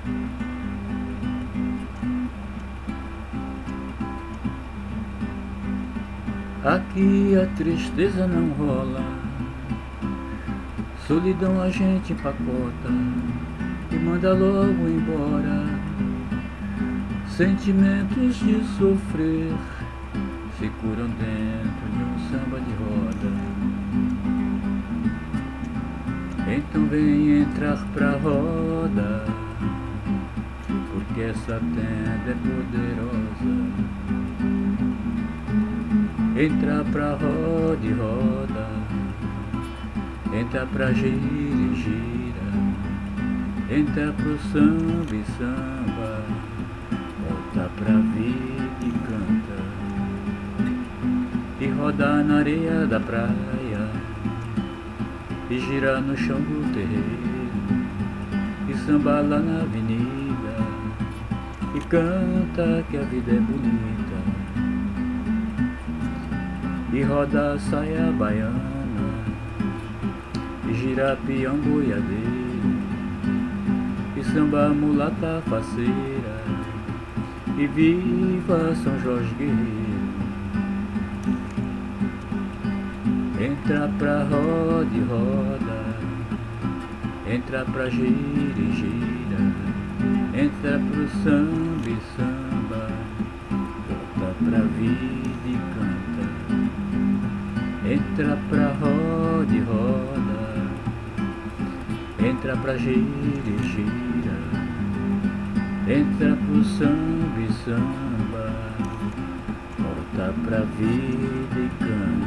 Aqui a tristeza não rola, solidão a gente empacota e manda logo embora. Sentimentos de sofrer se curam dentro de um samba de roda. Então vem entrar pra roda, porque essa tenda é poderosa. Entra pra roda e roda, entra pra gira e gira, entra pro samba e samba, volta pra vida e canta, e roda na areia da praia, e gira no chão do terreiro, e samba lá na avenida, e canta que a vida é bonita. E roda a saia baiana, e gira peão boiadeiro, e samba mulata faceira, e viva São Jorge Guerreiro. Entra pra roda e roda, entra pra gira e gira, entra pro samba e samba, volta pra vida e canta. Entra pra roda e roda, entra pra gira e gira, entra pro samba e samba, volta pra vida e canta.